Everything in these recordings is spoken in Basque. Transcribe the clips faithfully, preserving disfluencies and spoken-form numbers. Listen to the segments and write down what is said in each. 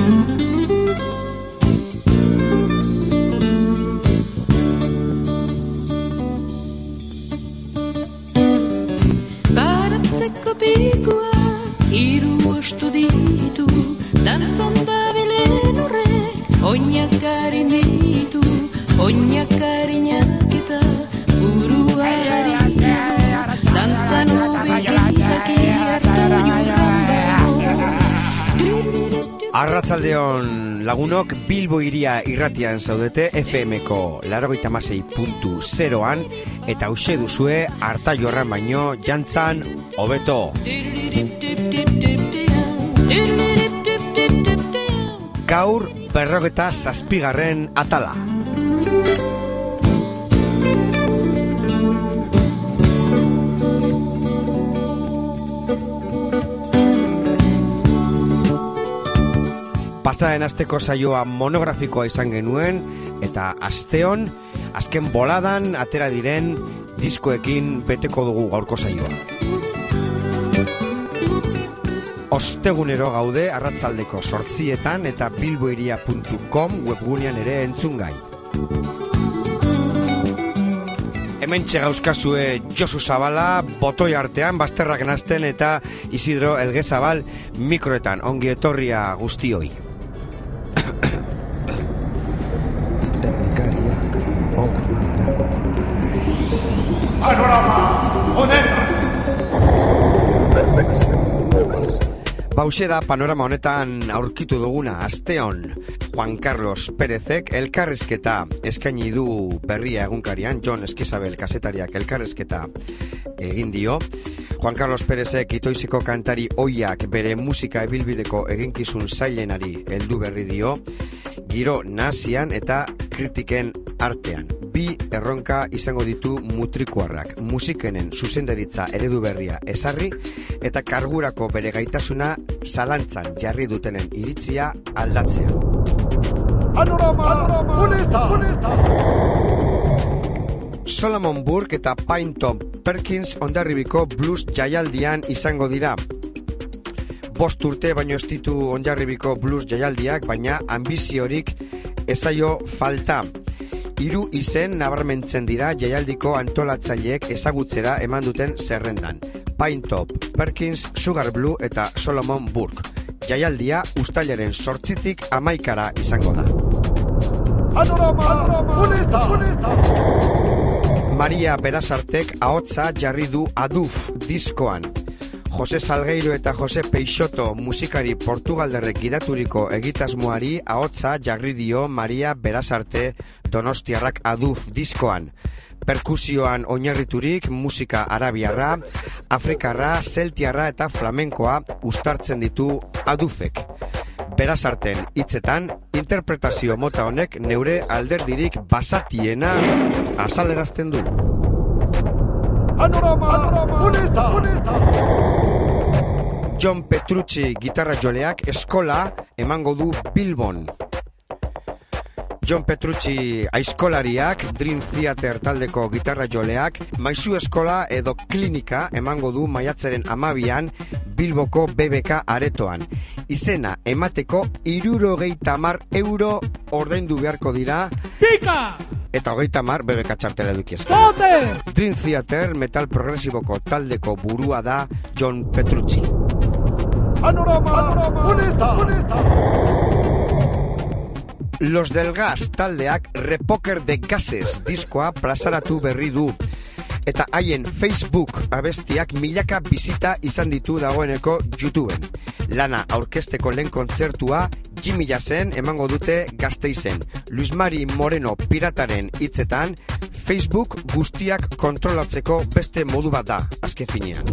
Baratzeko pikua hiru ostu ditu, dantzon dabilen horrek oinak harin ditu, oinak harinak eta burua harina, dantzan hobegitak hartu juran dago. Arratsaldeon lagunok, Bilbo iria irratian zaudete F M-ko laurogeita hamasei puntu zeroan eta hauxe duzue harta jorran baino jantzan hobeto. Gaur berrogeta zazpigarren atala. Pasaren asteko saioa monografikoa izan genuen, eta asteon, azken boladan atera diren diskoekin beteko dugu gaurko saioa. Ostegunero gaude arratsaldeko zortzietan eta bilboiria puntu com webgunean ere entzungai. Hementxe gauzkazue Josu Zabala, botoi artean, bazterrak nazten eta Isidro Elgezabal mikroetan. Ongi etorria guztioi. Panorama honetan. Bauxe da panorama honetan aurkitu duguna asteon. Juan Carlos Pérezek elkarrizketa eskaini du Berria egunkarian, Jon Eskizabel kazetariak elkarrizketa egin dio. Juan Carlos Pérezek itoiziko kantari oiak bere musika ebilbideko eginkizun zailenari heldu berri dio, giro nazian eta kritiken artean. Bi erronka izango ditu mutrikuarrak, musikenen zuzendaritza eredu berria ezarri eta kargurako bere gaitasuna zalantzan jarri dutenen iritzia aldatzea. Panorama honetan. Solomon Burke eta Pynton Perkins Hondarribiko blues jaialdian izango dira. Bost urte baino ez ditu Hondarribiko blues jaialdiak, baina ambiziorik ezaio falta. Hiru izen nabarmentzen dira jaialdiko antolatzaileek ezagutzera eman duten zerrendan. Pynton Perkins, Sugar Blue eta Solomon Burke. Jaialdia uztailaren zortzitik hamaikara izango da. Panorama honetan. Maria Berazartek ahotsa jarri du Aduf diskoan. Jose Salgueiro eta Jose Peixoto musikari portugalderrek gidaturiko egitasmoari ahotsa jarri dio Maria Berazarte donostiarrak Aduf diskoan. Perkusioan oinarriturik musika arabiarra, afrikarra, zeltiarra eta flamenkoa uztartzen ditu Adufek. Berazarten hitzetan, interpretazio mota honek neure alderdirik basatiena azalerazten du. Panorama honetan. John Petrucci gitarra joleak eskola emango du Bilbon. John Petrucci aizkolariak, Dream Theater taldeko gitarra joleak, maizu eskola edo klinika emango du maiatzaren amabian Bilboko B B K aretoan. Izena emateko hirurogeita hamar euro ordaindu beharko dira. Pika! Eta hogeita hamar B B K txartela edukiezko. Zote! Dream Theater metal progresiboko taldeko burua da John Petrucci. Panorama honetan. Los del Gas taldeak Repoker de Gases diskoa plazaratu berri du. Eta haien Facebook abestiak milaka bizita izan ditu dagoeneko YouTubeen. Lana aurkezteko lehen kontzertua Jimmy Jassen emango dute Gasteizen. Luis Mari Moreno pirataren hitzetan, Facebook guztiak kontrolatzeko beste modu bat da, azken finean.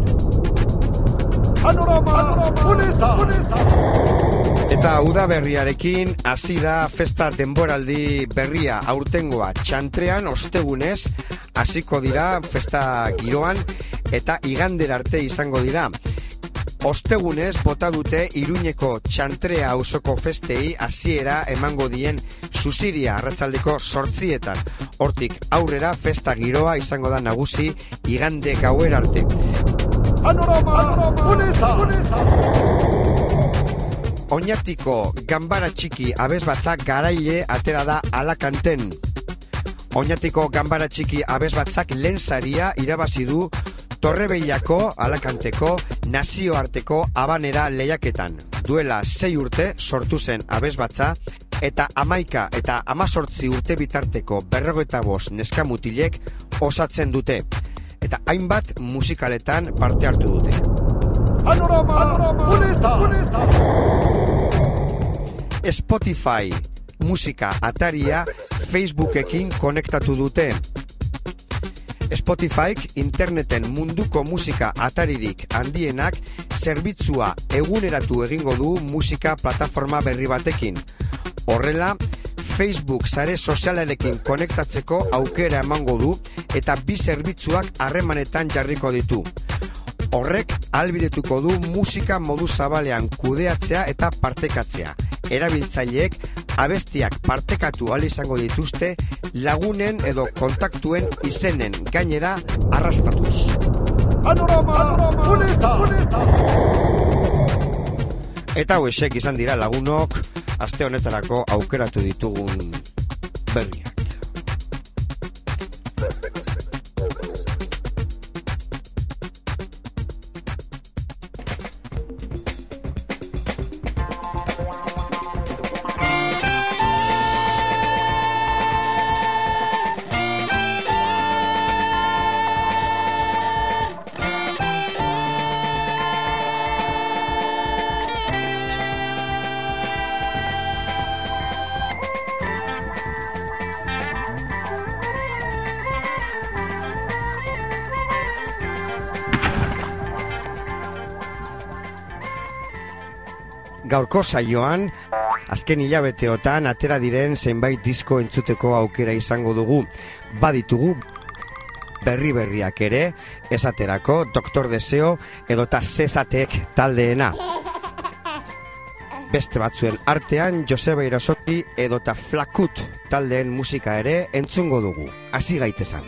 Panorama honetan. Eta udaberriarekin hasi da festa denboraldi berria aurtengoa Txantrean ostegunez hasiko dira festa giroan eta igandera arte izango dira. Ostegunez bota dute Iruñeko Txantrea auzoko festei hasiera emango dien Zuziria arratsaldeko zortzietan. Hortik aurrera festa giroa izango da nagusi igande gauera arte. Panorama honetan. Oñatiko ganbara txiki abesbatzak garaile atera da Alakanten. Oñatiko ganbara txiki abesbatzak lehen saria irabazi du Torrebellako Alakanteko nazioarteko abanera lehiaketan. Duela sei urte sortu zen abesbatza eta hamaika eta hamazortzi urte bitarteko berrogeita bost neskamutilek osatzen dute. Eta hainbat musikaletan parte hartu dute. Panorama, bonita, bonita. Spotify musika ataria Facebookekin konektatu dute. Spotifyk interneten munduko musika ataririk handienak zerbitzua eguneratu egingo du musika plataforma berri batekin. Horrela, Facebook sare sozialarekin konektatzeko aukera emango du eta bi zerbitzuak harremanetan jarriko ditu. Horrek ahalbidetuko du musika modu zabalean kudeatzea eta partekatzea. Erabiltzaileek abestiak partekatu ahal izango dituzte lagunen edo kontaktuen izenen gainera arrastatuz. Panorama, bonita, bonita. Eta hauexek izan dira lagunok aste honetarako aukeratu ditugun berriak. Gaurko saioan, azken hilabeteotan atera diren zenbait disko entzuteko aukera izango dugu. Baditugu berri-berriak ere, esaterako Doktor Deseo edota Zezatek taldeena. Beste batzuen artean, Joseba Irasoti edota Flakut taldeen musika ere entzungo dugu. Hasi gaitesan.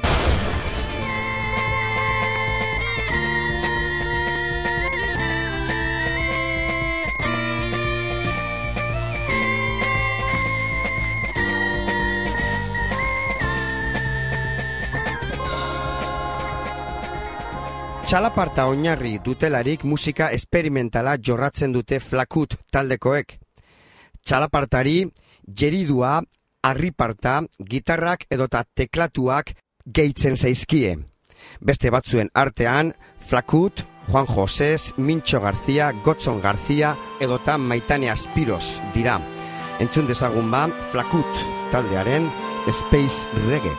Txalaparta oinarri dutelarik musika esperimentala jorratzen dute Flakut taldekoek. Txalapartari jeridua, harriparta, gitarrak edota teklatuak gehitzen zaizkie. Beste batzuen artean, Flakut, Juan Josés, Mintxo Garzia, Gotzon Garzia edota Maitane Aspiros dira. Entzun dezagun ba, Flakut taldearen Space Reggae.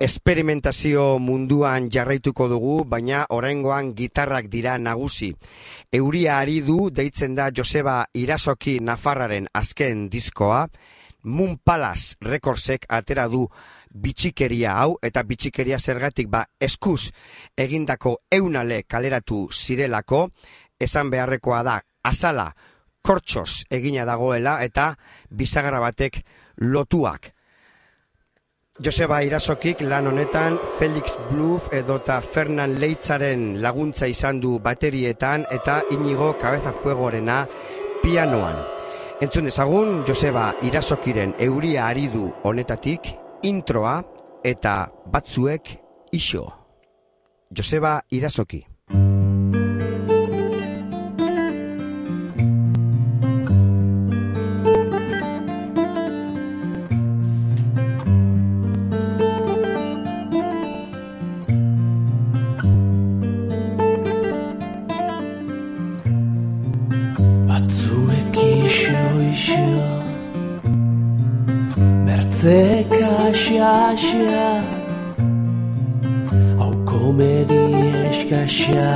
Esperimentazio munduan jarraituko dugu, baina oraingoan gitarrak dira nagusi. Euria ari du deitzen da Joseba Irasoki Nafarraren azken diskoa, Moon Palace Recordsek atera du bitxikeria hau, eta bitxikeria zergatik ba eskuz egindako eunale kaleratu zirelako, esan beharrekoa da azala kortxoz egina dagoela eta bisagra batek lotuak. Joseba Irasokik lan honetan Felix Bluff edota Fernan Leitzaren laguntza izan du baterietan eta Inigo Cabeza Fuegorena pianoan. Entzun dezagun Joseba Irasokiren euria ari du honetatik introa eta batzuek iso. Joseba Irasoki. Kaxaxa, hau komedi eskaxa,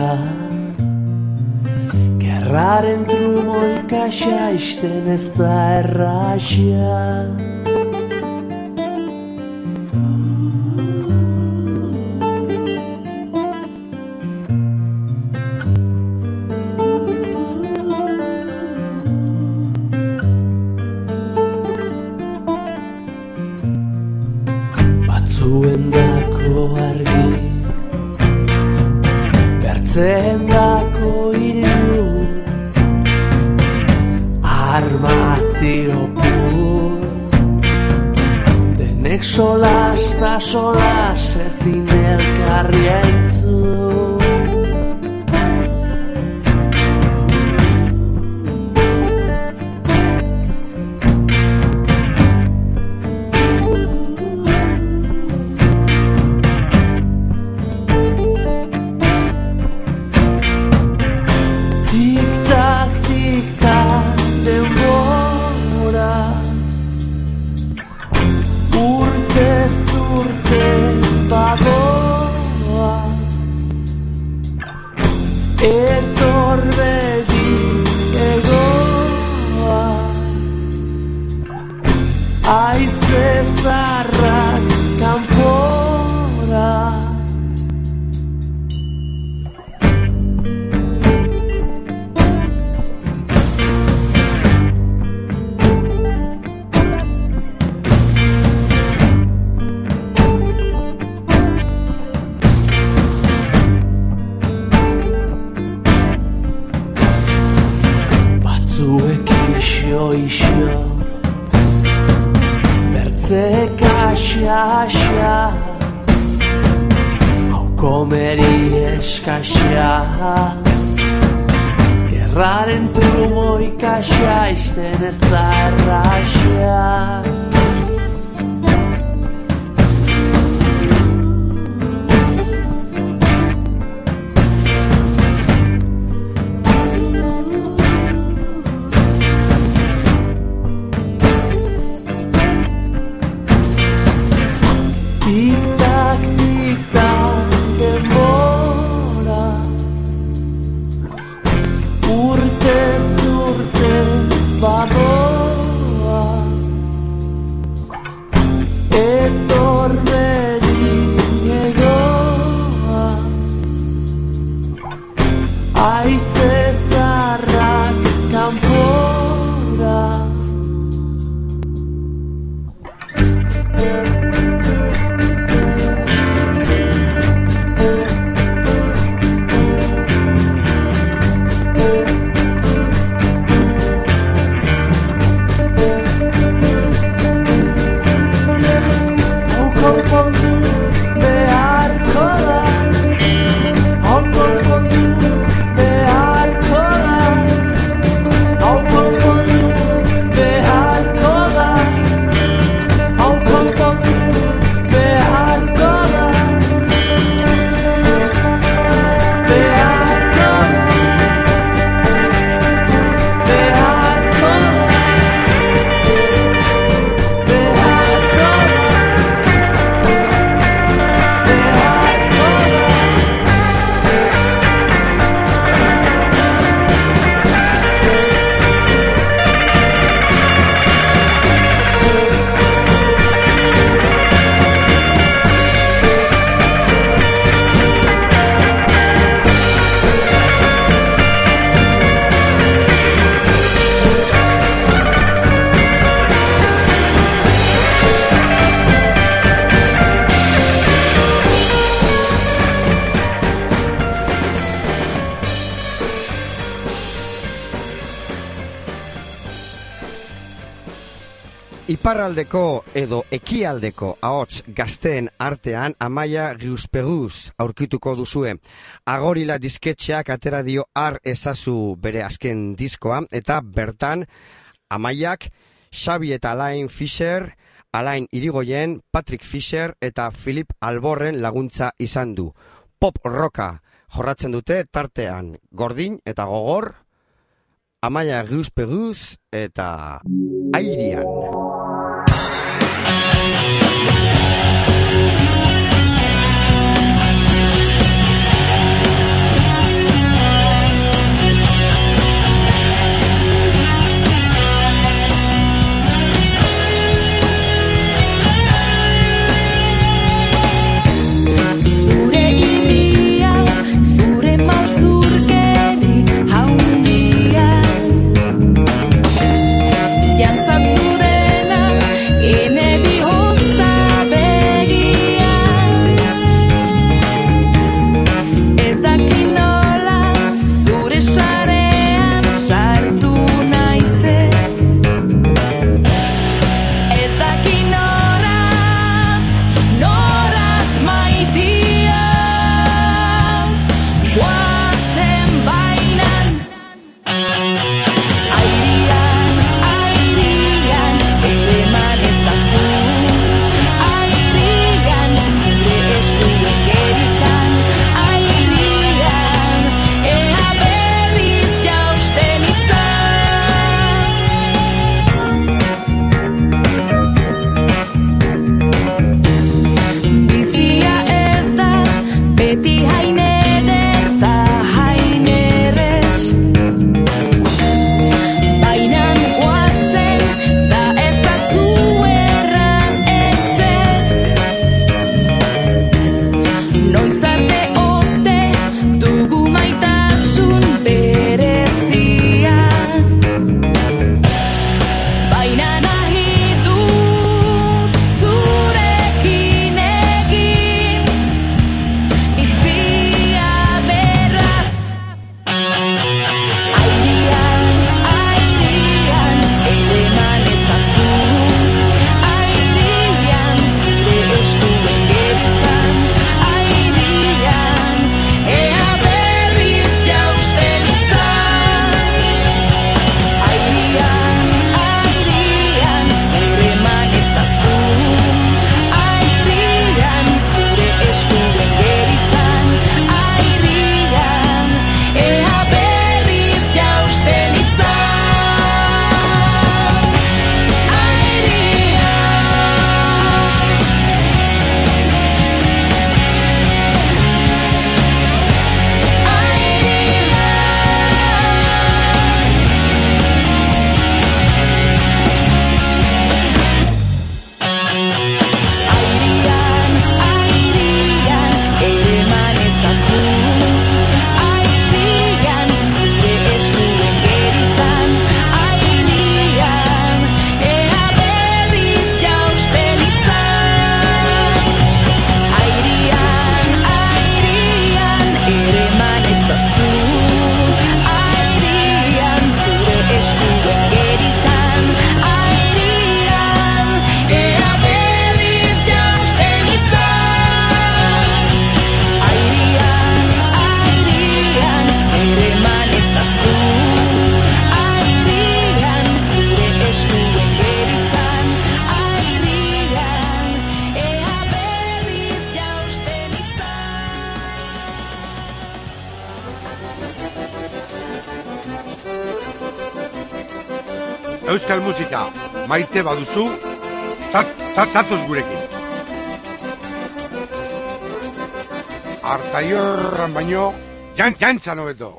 gerraren trumoi kaxa isten ez da erraxa. Zuendako argi, bertzendako ilun, armatio pur, denek solas ta solas ezin elkarri entzun. Gerraren trumoi kaxa isten ez da erraxa. Tik-tak, tik-tak, demora, urtez urte badoa, etormeri egoa, aize zarrak kanpora. Beharko da, hau konpondu beharko Iparraldeko edo ekialdeko ahots gazteen artean Amaia Giuspeguz aurkituko duzue. Agorila disketxeak atera dio Ar ezazu bere azken diskoa, eta bertan Amaiak Xabi eta Alain Fischer, Alain Irigoyen, Patrick Fischer eta Philip Alborren laguntza izan du. Pop rocka jorratzen dute tartean Gordin eta Gogor, Amaia Giuspeguz eta Airian. Euskal musika maite baduzu, zat, zat, zatoz gurekin. Artaiorran baino, jant, jantzan hobeto.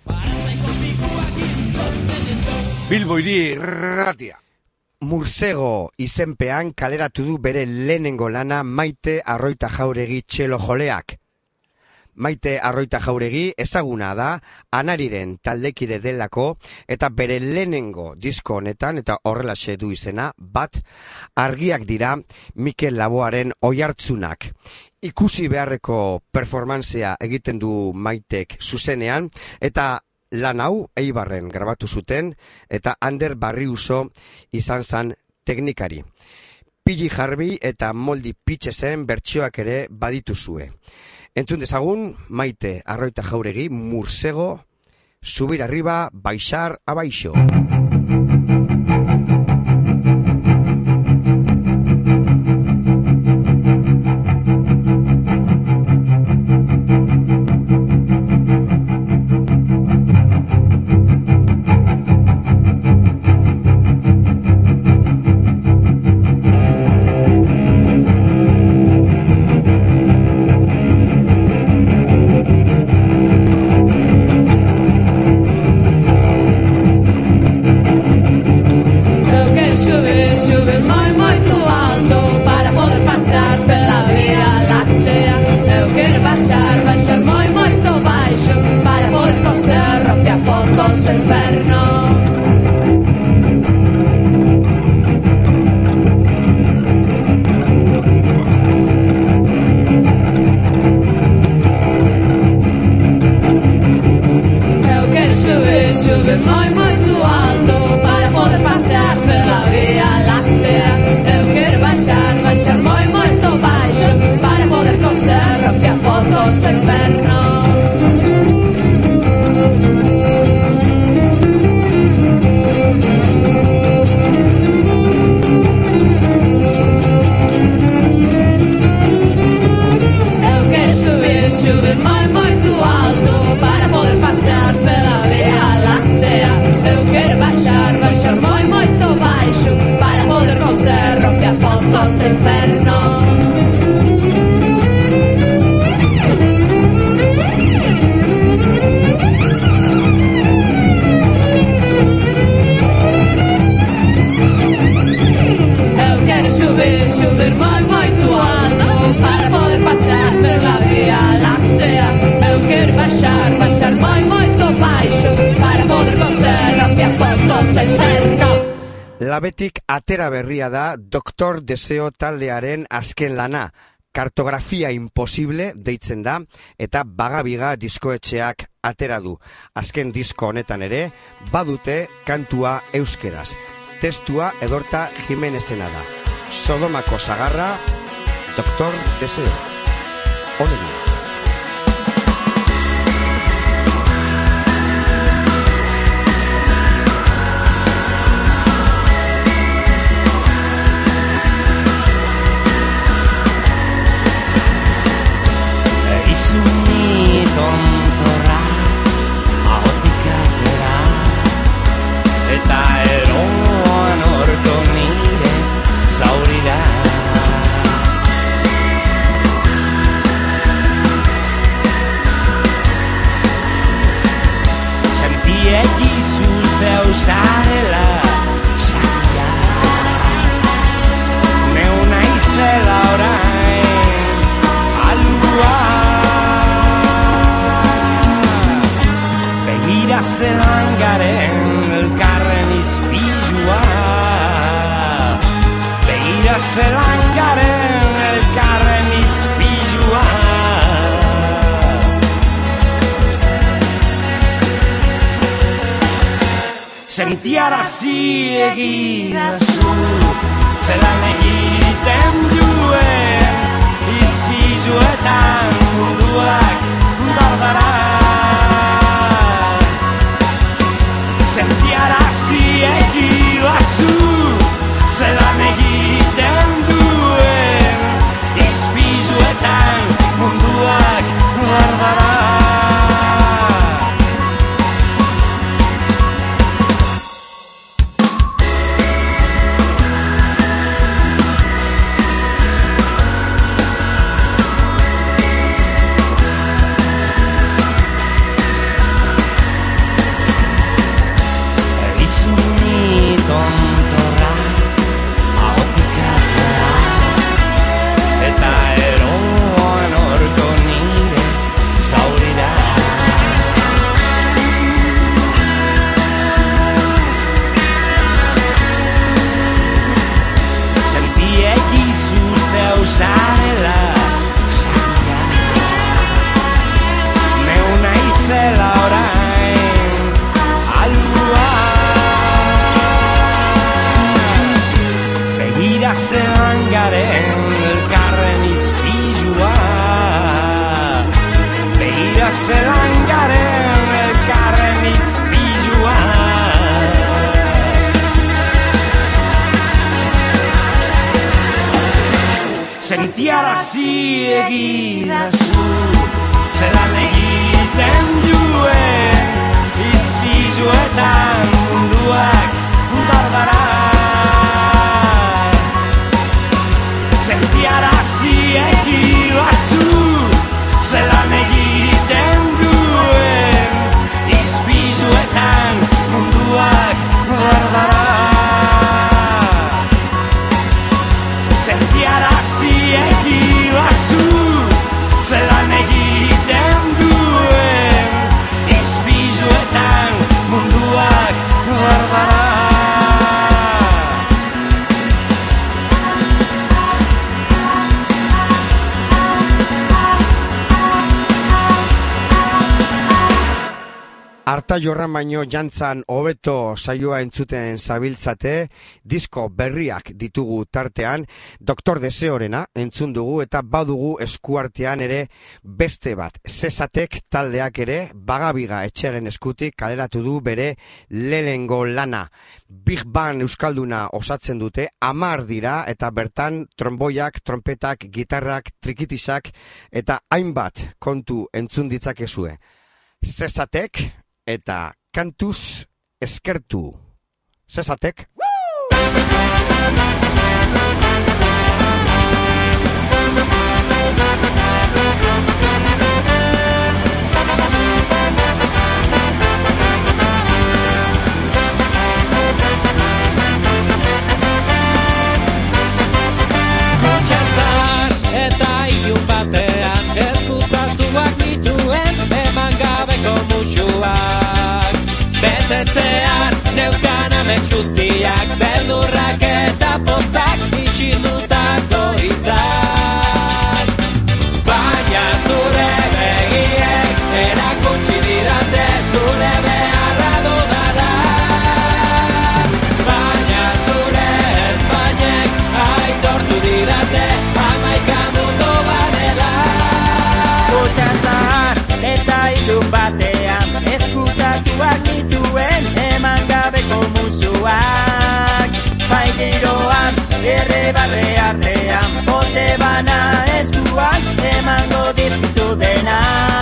Bilbo hiri irratia. Mursego izenpean kaleratu du bere lehenengo lana Maite Arroita Jauregi txelo joleak. Maite Arroita Jauregi ezaguna da Anariren taldekide delako eta bere lehenengo disko honetan eta horrelaxe du izena Bat argiak dira Mikel Laboaren oihartzunak. Ikusi beharreko performantzea egiten du Maitek zuzenean eta lan hau Eibarren grabatu zuten eta Ander Barriuso izan zan teknikari. Pili Harvey eta Moldy Pitchesen bertsioak ere badituzue. Entzun dezagun, Maite Arroita Jauregi, Mursego, subir arriba, baixar abaixo. Labetik atera berria da Doktor Deseo taldearen azken lana, Kartografia Imposible deitzen da, eta Bagabiga diskoetxeak atera du. Azken disko honetan ere, badute kantua euskeraz. Testua Edorta Jimenezena da. Sodomako sagarra, Doktor Deseo. Onegi. Tontorra, ahotik atera, eta eroan orko nire zaurira. Sentiegizu zeu zarela, saria, neu naizela orain, alua. Begira zelan garen elkarren izpizua, begira zelan garen elkarren izpizua. Sentiarazi egidazu, zelan egiten duen, izpizuetan munduak dardara. Sentiarazi egidazu, zelan egiten duen, izpizuetan munduak dardara. Sentiarazi egidazu zelan egiten duen izizuetan munduak dardara. Sentiarazi egidazu zelan egiten duen ispizuetan munduak dardara. Sentiarazi egidazu zelan egiten duen ispizuetan munduak dardara. Arta jorran baino jantzan hobeto saioa entzuten zabiltzate, disko berriak ditugu tartean, Doktor Deseorena entzun dugu eta badugu eskuartean ere beste bat. Zesatek taldeak ere Bagabiga etxeren eskutik kaleratu du bere lehenengo lana. Big Band euskalduna osatzen dute, hamar dira eta bertan tromboiak, trompetak, gitarrak, trikitisak eta hainbat kontu entzun ditzakezue. Zesatek eta kantuz eskertu. Zesatek. Kutxazar eta ilun batean ezkutatuak nituen eman gabeko musuak. Betetzean neuzkan amets guztiak, beldurrak eta pozak isildutako hitzak. Baina zure begiek erakutsi didate zure beharra dudala. Baina zure ezpainek aitortu didate hamaika mundu badela. Kutxazar eta ilun batean ezkutatuak nituen eman gabeko musuak. Bai giroan, errebarre artean, bote bana eskuan, emango dizkizu dena.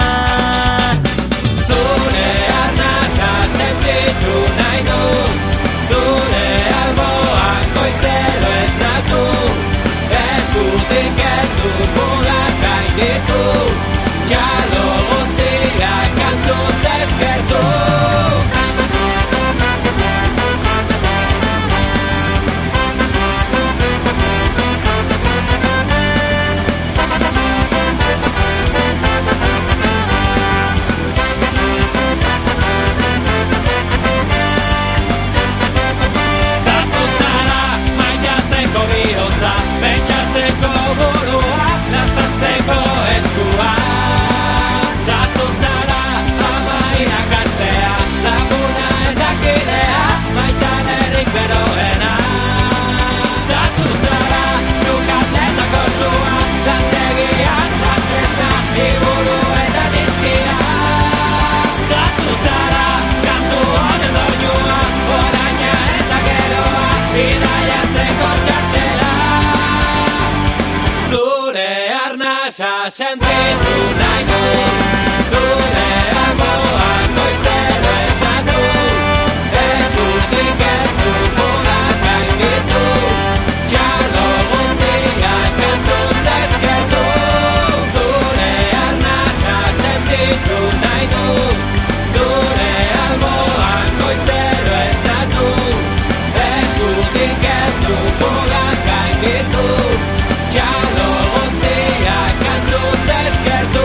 Zure arnasa sentitu nahi du, zure alboak goizero esnatu, eskutik erdu mugak gainditu, txalo guztiak kantuz eskertu. Pentsatzeko burua, naztatzeko eskua. Tazu zara, ama irakastea, laguna eta kidea, maitan errik beroena. Tazu zara, txukatletako zua, lantegian lantesna, iburu eta dizkia. Tazu zara, kantu honen doinua, oraina eta geroa, bidaiatzeko txartela. Zure arnasa sentitu nahi du, zure alboak goizero esnatu, eskutik erdu mugak gainditu, txalo guztiak kantuz eskertu. Zure arnasa sentitu nahi du, zure alboak goizero esnatu, eskutik erdu mugak gainditu, txalo guztiak kantuz eskertu.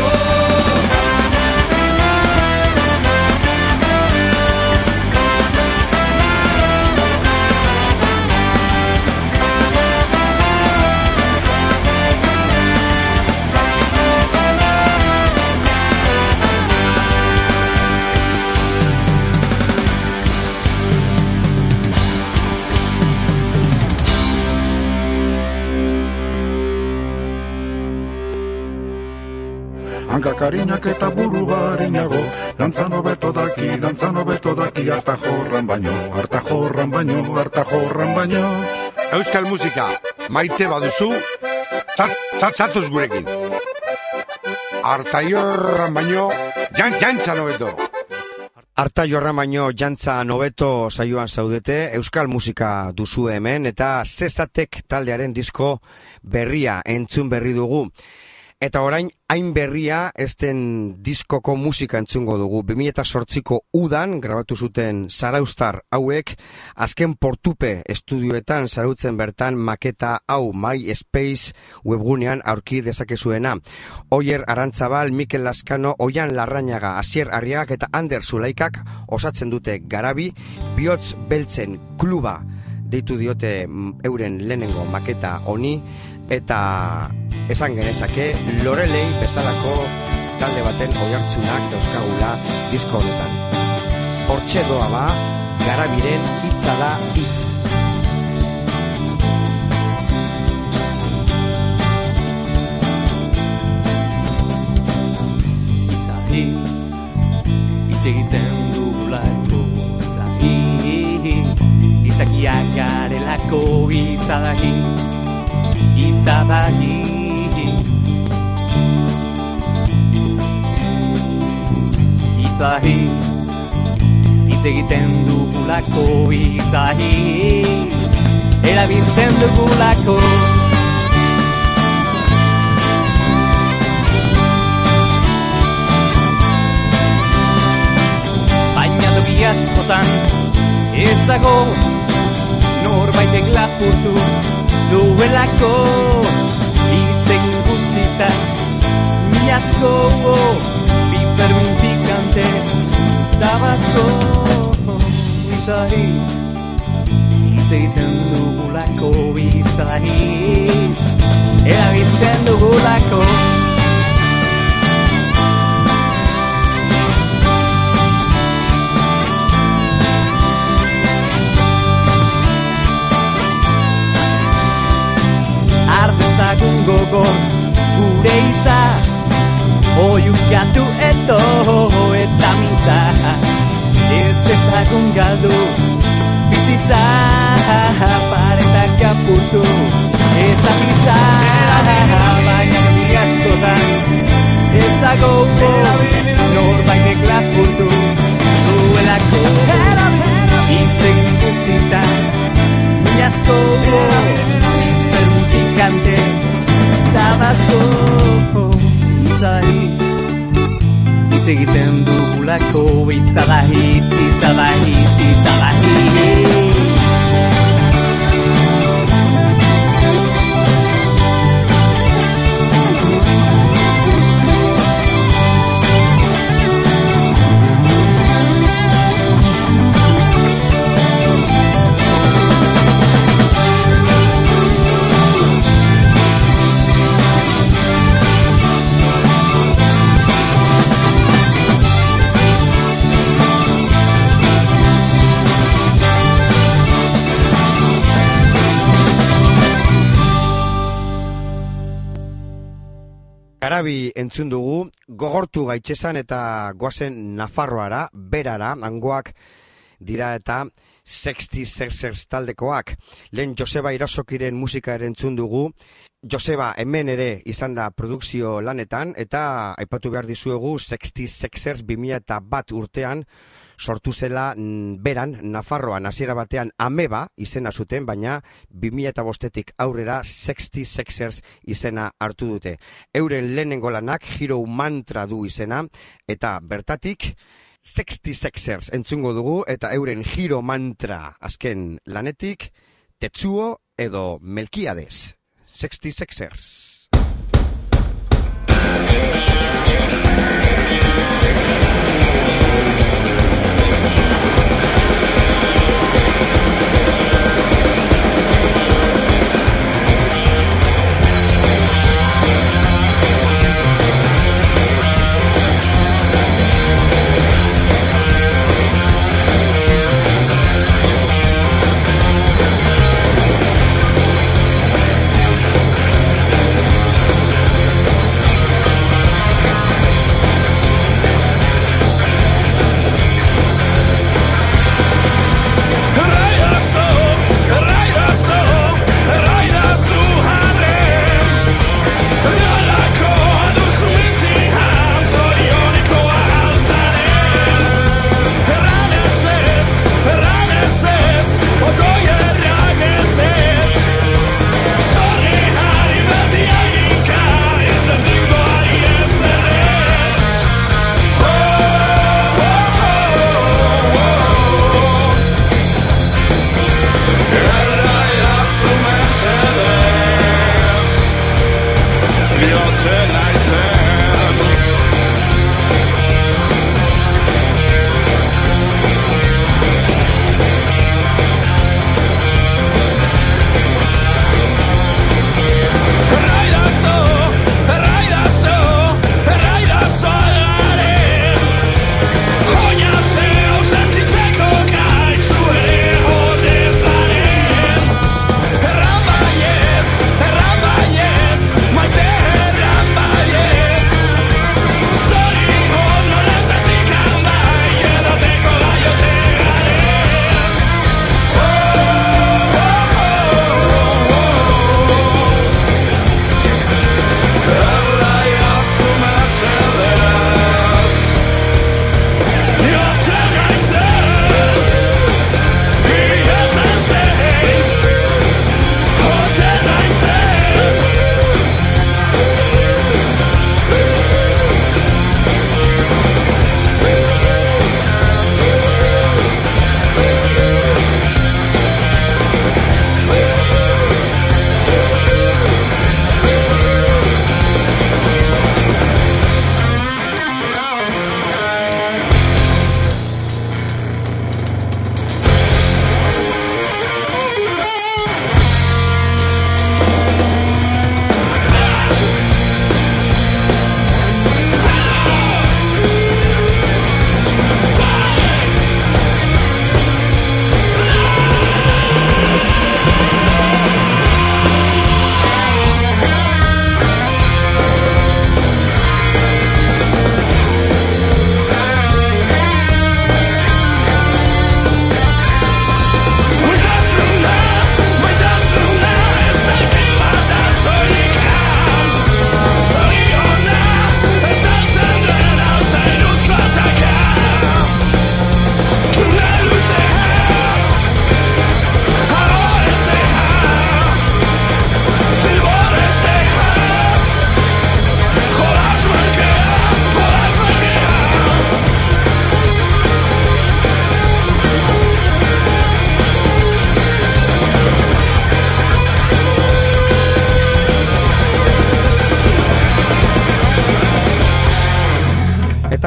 Hankakarinak eta buru barinago, dantzan hobeto daki, dantzan hobeto daki, harta jorran baino, harta jorran baino, harta jorran baino. Euskal musika, maite baduzu, Zatoz gurekin. Artaiorran baino, jan, jantza nobeto. Artaiorran baino jantza nobeto saioan zaudete, euskal musika duzu hemen, eta Zezatek taldearen disko berria entzun berri dugu. Eta orain, hain berria esten diskoko musika entzungo dugu. bi mila zortziko udan grabatu zuten zarauztar hauek, azken Portupe estudioetan zarautzen bertan maketa hau MySpace webgunean aurki dezakezuena. Oier Arantzabal, Mikel Laskano, Oian Larrañaga, Asier Arriagak eta Ander Zulaikak osatzen dute Garabi, Bihotz Beltzen kluba deitu diote euren lehenengo maketa honi, eta esan genezake Lorelei bezalako talde baten oihartzunak dauzkagula disko honetan. Hortxe doa ba, Garabiren hitza da hitz. Hitza hitz, hitz egiten dugulako. Hitza hitz, hitzakiak garelako. Hitza da hitz, hitza da hitz. Hitza hitz, hitz egiten dugulako. Hitza hitz, erabiltzen dugulako. Baina toki askotan ez dago norbaitek lapurtu duelako. Hitz egin gutxita miasko, pipermin pikante tabasco. Hitza hitz, hitz egiten dugulako. Hitza hitz, erabiltzen dugulako. Artezagun gogor gure hitza, oiukatu eto eta mintza. Ez dezagun galdu bizitza, paretak apurtu eta pizza. Baina bi askotan ez dago norbaitek lapurtu duelako. Hitz egin gutxita miasko, pikante tabasco. Hitza hitz, hitz egiten dugulako. Hitza da hitz, hitza da hitz, hitza da hitz. Garabi entzun dugu, gogortu gaitxesan eta goazen Nafarroara, berara, hangoak dira eta sexty sexers taldekoak. Lehen Joseba Irasokiren musika ere entzun dugu. Joseba hemen ere izan da produkzio lanetan, eta aipatu behar dizuegu sexty sexers bi mila bat urtean sortu zela beran, Nafarroan, hasiera batean Ameba izena zuten, baina bi mila bostetik aurrera sexty sexers izena hartu dute. Euren lehenengo lanak Hero Mantra du izena, eta bertatik sexty sexers entzungo dugu, eta euren Hero Mantra azken lanetik Tetsuo edo Melkiades. sexty sexers.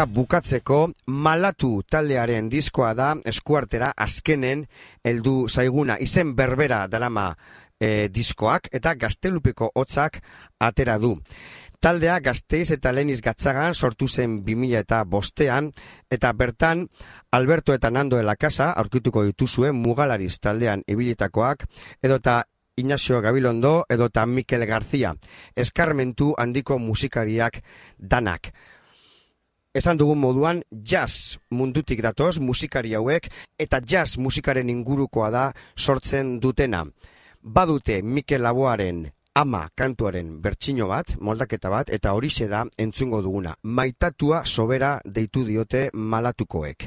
Eta bukatzeko, Malatu taldearen diskoa da eskuartera azkenen heldu zaiguna. Izen berbera darama e, diskoak eta Gaztelupeko hotzak atera du. Taldea Gasteiz eta Leniz Gatzagan sortu zen bi mila eta bostean, eta bertan Alberto eta Nando de la Casa aurkituko dituzuen Mugalariz taldean ibilitakoak, edota Ignacio Gabilondo, edota Mikel García, eskarmentu handiko musikariak danak. Esan dugun moduan, jazz mundutik datoz musikari hauek, eta jazz musikaren ingurukoa da sortzen dutena. Badute Mikel Laboaren Ama kantuaren bertsino bat, moldaketa bat, eta horixe da entzungo duguna. Maitatua sobera deitu diote Malatukoek.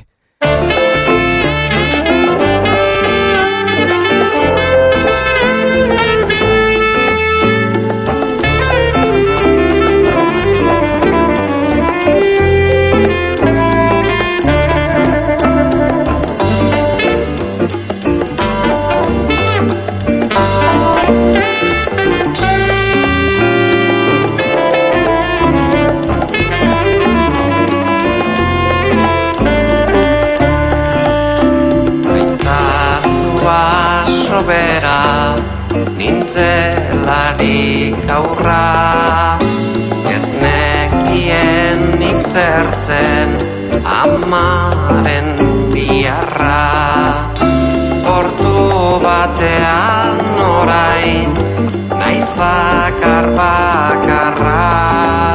Sobera nintzelarik aurra, ez nekienik zertzen amaren biarra. Portu batean orain naiz bakar bakarra,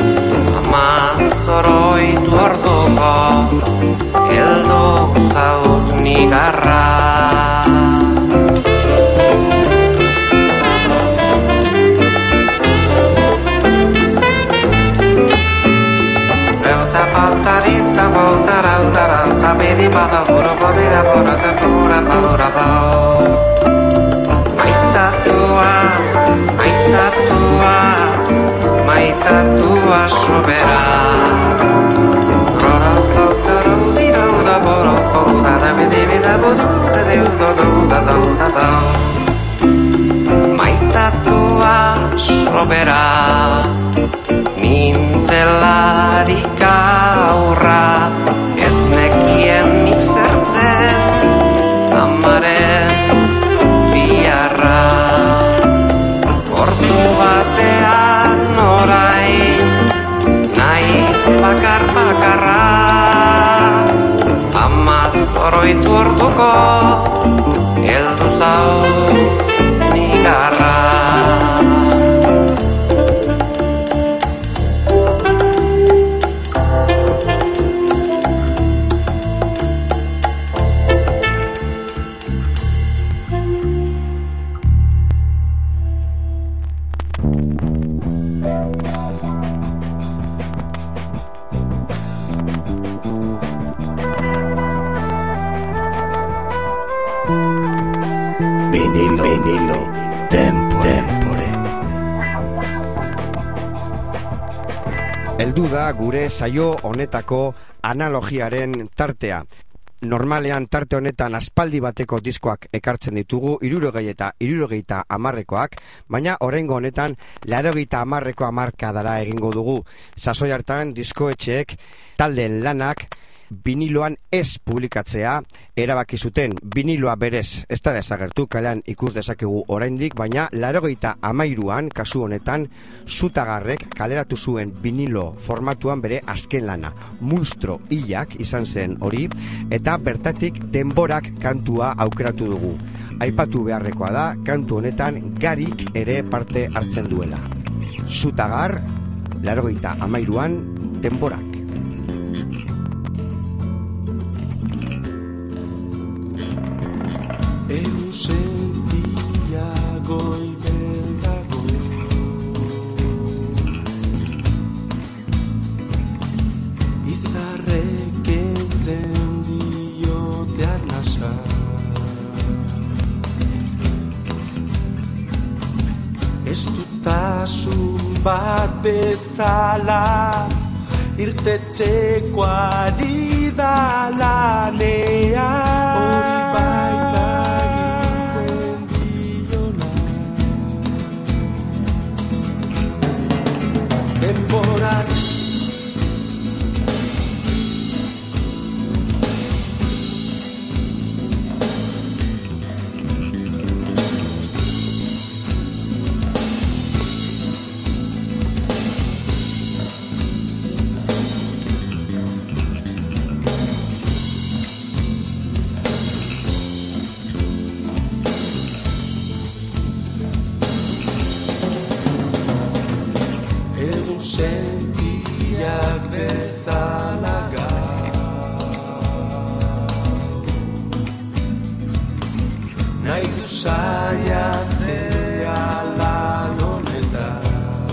amazoroitu orduko heldu zaut nigarra. Tarita bautara utara tabedi bada pura podera pura pura pura pau. Maitatua, maitatua, maitatua sobera. Rora bautara udira uda boro pouda tabedi bida budu da deuda deuda deuda deuda. Maitatua sobera. Nintzelarik aurra, ez nekienik zertzen amaren biarra. Portu batean orain naiz bakar bakarra, amaz oroitu orduko heldu zaut nigarra. Vinilo, vinilo, tempore. Heldu da gure saio honetako analogiaren tartea. Normalean tarte honetan aspaldi bateko diskoak ekartzen ditugu, hirurogei eta hirurogeita hamarrekoak, baina oraingo honetan laurogeita hamarreko hamarkadara egingo dugu. Sasoi hartan diskoetxeek taldeen lanak biniloan ez publikatzea erabaki zuten. Biniloa berez ez da desagertu, kalean ikus dezakegu oraindik, baina laurogeita hamairuan kasu honetan Zutagarrek kaleratu zuen binilo formatuan bere azken lana. Munstro hilak izan zen hori, eta bertatik Denborak kantua aukeratu dugu. Aipatu beharrekoa da, kantu honetan Garik ere parte hartzen duela. Zutagar, laurogeita hamairuan Denborak. Eusentia goibel dago, izarrek entzen diote arnasa. Ez dutasun bat bezala, irtetzeko ari da lanea. Hori baita Denborak saiatzea lan honetan.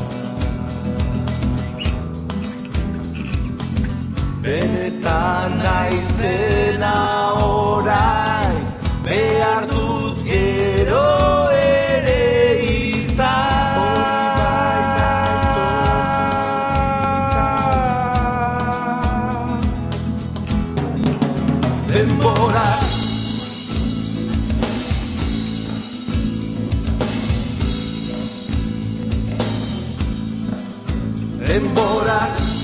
Benetan naizena orain, behar dut gero ere izan. Denbora Denbora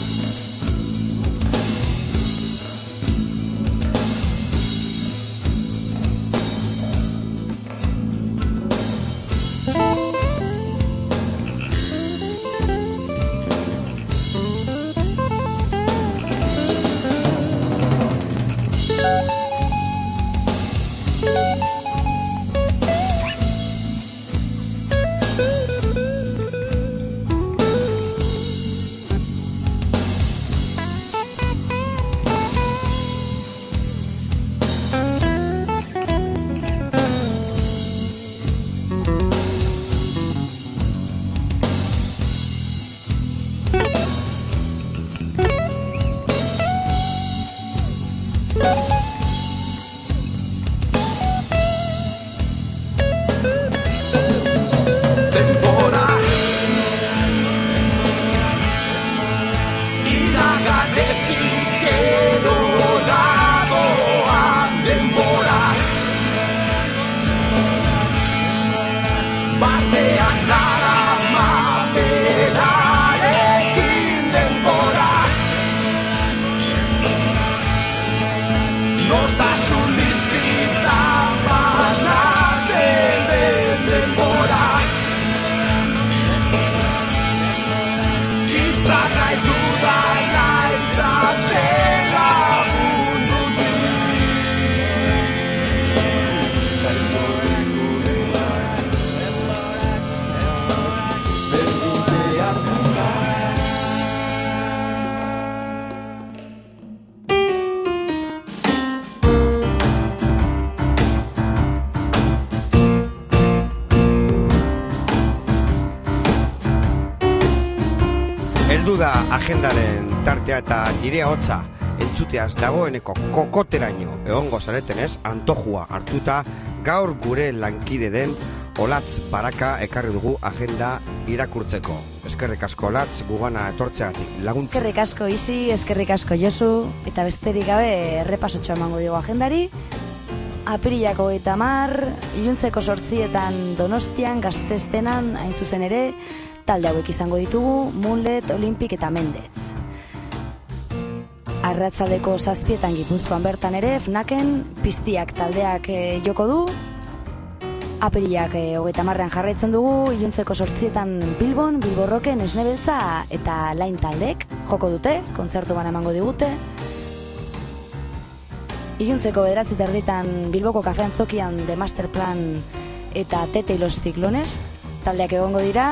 da agendaren tartea eta nire hotza entzuteaz dagoeneko kokoteraino egongo zaretenez, antojua hartuta gaur gure lankide den Olatz Baraka ekarri dugu agenda irakurtzeko. Eskerrik asko Olatz, gugana etortzeagatik laguntza. Eskerrik asko Isi, eskerrik asko Josu, eta besterik gabe errepasotxo emango dugu agendari. Apirilako hogeita hamar, iluntzeko zortzietan Donostian, Gaztestenan, hain zuzen ere, talde hauek izango ditugu, Moonlet, Olympic eta Mendez. Arratzaldeko zazpietan Gipuzkoan bertan ere, Fnaken, Piztiak taldeak e, joko du. Apirilak e, hogeita hamarrean jarraitzen dugu, iluntzeko zortzietan Bilbon, Bilborroken, Esnebeltza eta Lain taldek joko dute, kontzertu bana emango digute. Iluntzeko bederatzi terditan Bilboko kafean zokian The Masterplan eta Tete y los Ciclones taldeak egongo dira.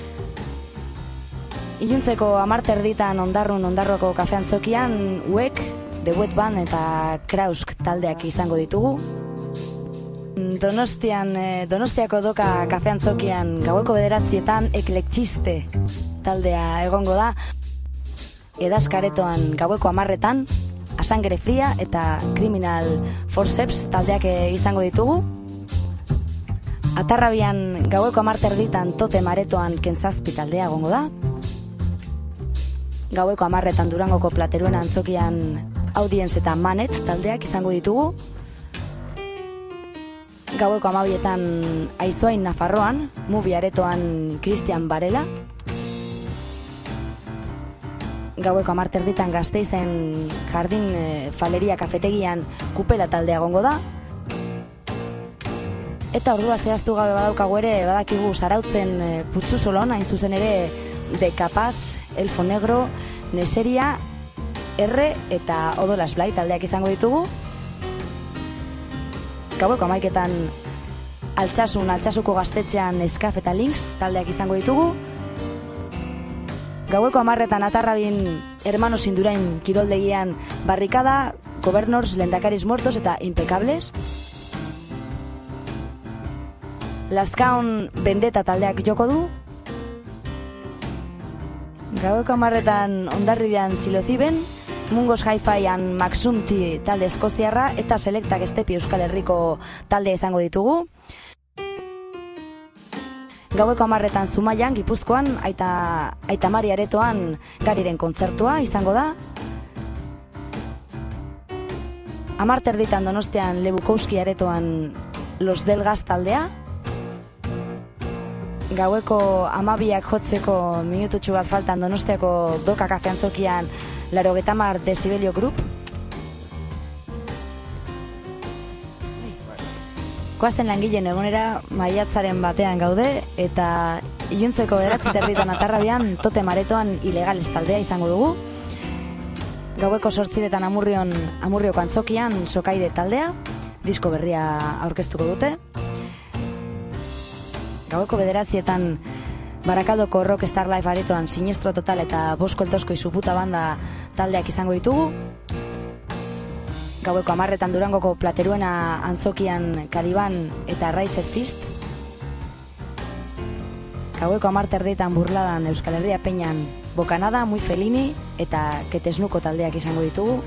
Iluntzeko hamar terditan Ondarrun Ondarroko kafean zokian Uek, The Wet Band eta Krausk taldeak izango ditugu. Donostian, Donostiako doka kafean zokian gaueko bederatzietan Eklektziste taldea egongo da. Edaskaretoan gaueko hamarretan Asangere Fria eta Criminal Forceps taldeak izango ditugu. Atarrabian gaueko hamar terditan Tote Maretoan Kentzazpi taldea egongo da. Gaueko hamarretan Durangoko Plateruen antzokian Audience eta Manet taldeak izango ditugu. Gaueko hamabietan Aizuain Nafarroan, Mubi Aretoan Christian Barela. Gaueko hamar terditan Gasteizen Jardin e, Faleria kafetegian Kupela taldea egongo da. Eta ordua zehaztu gabe badaukagu ere, badakigu Zarautzen e, Putzuzolon, hain zuzen ere De Capaz, Elfo Negro, Neseria, R eta Odolas Blai taldeak izango ditugu. Gaueko hamaiketan Altsasun, Altsasuko gaztetxean Eskaf eta Links taldeak izango ditugu. Gaueko hamarretan Atarrabin Hermanos Indurain kiroldegian Barrikada, Governors, Lendakaris Muertos eta Impecables. Lazkaon Bendeta taldeak joko du. Gaueko hamarretan Hondarribian Siloziben, Mungos Hi-Fian Maxumti talde eskoziarra eta Selectak Estepi Euskal Herriko taldea izango ditugu. Gaueko hamarretan Zumaian, Gipuzkoan, Aita, Aita Mari Aretoan Gariren kontzertua izango da. Hamarterditan Donostian Lebukowski Aretoan Los Delgaz taldea. Gaueko hamabiak jotzeko minututxu bat faltan Donostiako Doka Kafe Antzokian Laurogeita hamar Desibelio Group. Koazten langileen egunera maiatzaren batean gaude eta iluntzeko bederatzi terditan Atarrabian Totem Aretoan Ilegales taldea izango dugu. Gaueko sortziretan Amurrion Amurrioko Antzokian Sokaide taldea, disko berria aurkeztuko dute. Gaueko bederatzietan Barakaldoko Rock Star Live Aretoan Sinestro Total eta Bosko Eltosko Izuputa banda taldeak izango ditugu. Gaueko hamarretan Durangoko Plateruena Antzokian Kaliban eta Riser Fist. Gaueko hamarterditan Burladan Euskal Herria Peñan Bokanada, Muy Felini eta Ketesnuko taldeak izango ditugu.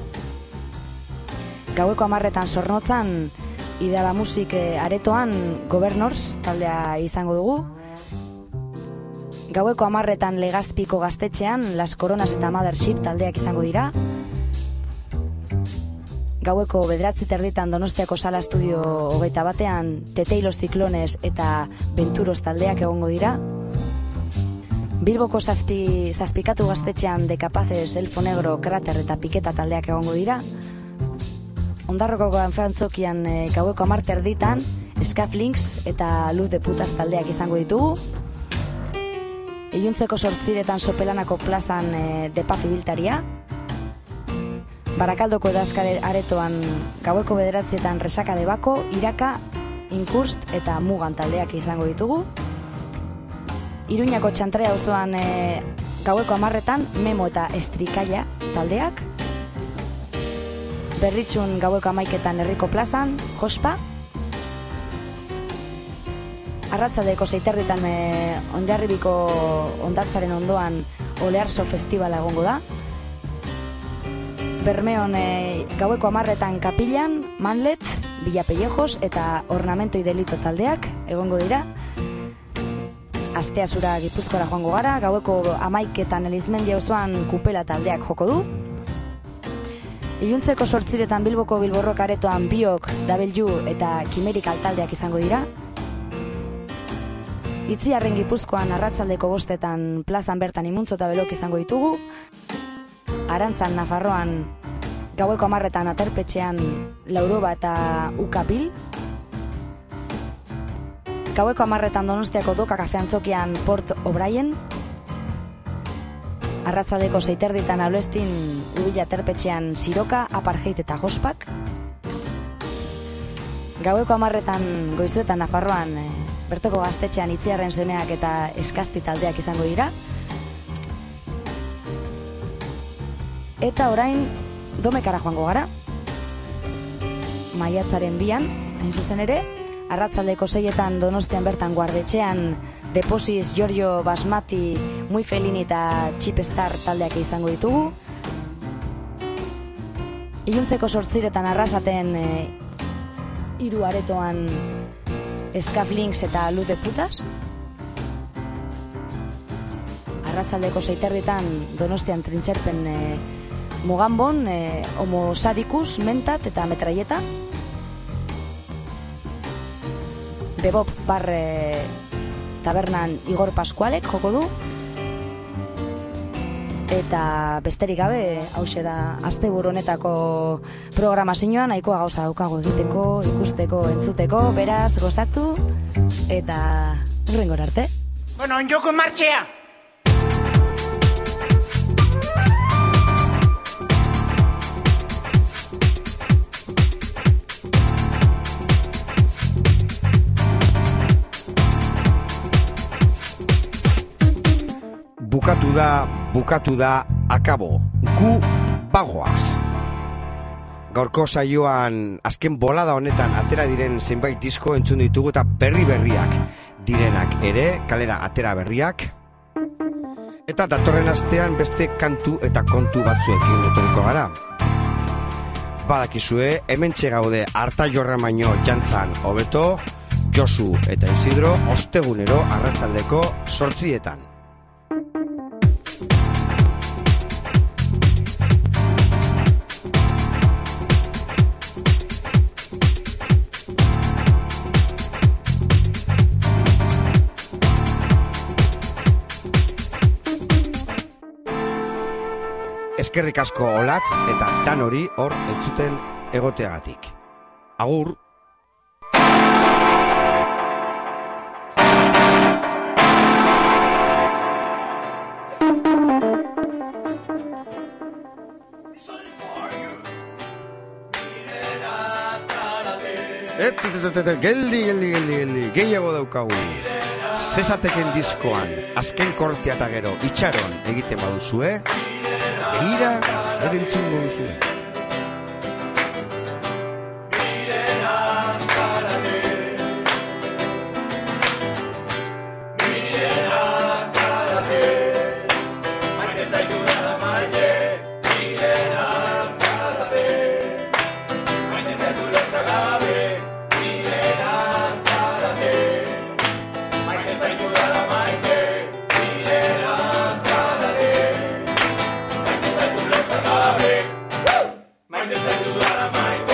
Gaueko hamarretan Zornotzan Ideaba Musik Aretoan Governors taldea izango dugu. Gaueko hamarretan Legazpiko Gaztetxean Las Coronas eta Mothership taldeak izango dira. Gaueko bederatzi terditan Donostiako Sala Estudio hogeita batean Tete y los Ciclones eta Venturos taldeak egongo dira. Bilboko zazpi, zazpikatu Gaztetxean Decapaces, Elfo Negro, Krater eta Piketa taldeak egongo dira. Ondarroko Antzokian e, gaueko hamar terditan Scaflinks eta Luz de Putas taldeak izango ditugu. Iluntzeko sortziretan Sopelanako plazan e, Depafi biltaria. Barakaldoko Edazkare Aretoan gaueko bederatzietan Resaka de Bako, Iraka, Inkurst eta Mugan taldeak izango ditugu. Iruñako Txantrea auzoan e, gaueko hamarretan Memo eta Estrikaia taldeak. Berritxun gaueko hamaiketan Herriko plazan, Jospa. Arratzaldeko seiterditan e, Ondarribiko Ondartzaren ondoan Olearso Festivala egongo da. Bermeon e, gaueko hamarretan Kapilan, Manlet, Villa Pellejos eta Ornamento y Delito taldeak egongo dira. Asteazura Gipuzkoara joango gara, gaueko hamaiketan Elizmendi auzoan Kupela taldeak joko du. Iluntzeko sortziretan Bilboko Bilborrok Aretoan Biok, W eta Kimerikal taldeak izango dira. Itziarren Gipuzkoan arratzaldeko bostetan plazan bertan Imuntzo eta Belok izango ditugu. Arantzan Nafarroan gaueko hamarretan Aterpetxean Lauroba eta Ukapil. Gaueko hamarretan Donostiako Doka Kafe Antzokian Port O'Brien. Arratzaldeko seiterditan Aulestin Ubila Aterpetxean Siroka, Apartheid eta Jospak. Gaueko hamarretan Goizuetan Nafarroan e, Bertoko Gaztetxean Itziarren Semeak eta Eskasti taldeak izango dira. Eta orain Domekara joango gara. Maiatzaren bian, hain zuzen ere, arratzaldeko seietan Donostian bertan Guardetxean Deposis, Giorgio Basmati, Muy Felini eta Chipstar taldeak izango ditugu. Iluntzeko sortziretan Arrasaten e, hiru aretoan Scaflinks eta Luz de Putas. Arratzaldeko seiterditan Donostian Trintxerpen e, Mugambon, e, Homo Saricus, Mentat eta Metraieta. Bebop bar e, tabernan Igor Pascualek joko du. Eta besterik gabe, hauxe da asteburu honetako programazioan nahikoa gauza daukago egiteko, ikusteko, entzuteko, beraz, gozatu eta hurrengora arte. Bueno, en joko martxea! Bukatu da, bukatu da, akabo. Gu bagoaz. Gaurko saioan azken bolada honetan atera diren zenbait disko entzun ditugu eta berri berriak direnak ere, kalera atera berriak. Eta datorren astean beste kantu eta kontu batzuekin etorriko gara. Badakizue, hementxe gaude Arta Jorramaino jantzan hobeto, Josu eta Isidro ostegunero arratsaldeko zortzietan. Eskerrik asko Olatz eta dan hori hor entzuten egoteagatik. Agur! Geldi, geldi, geldi, geldi, gehiago daukagu. Zesateken diskoan, azken kortea eta gero itxaron egiten baduzue, egira, zer entzungo duzue. Maite zaitu dara maite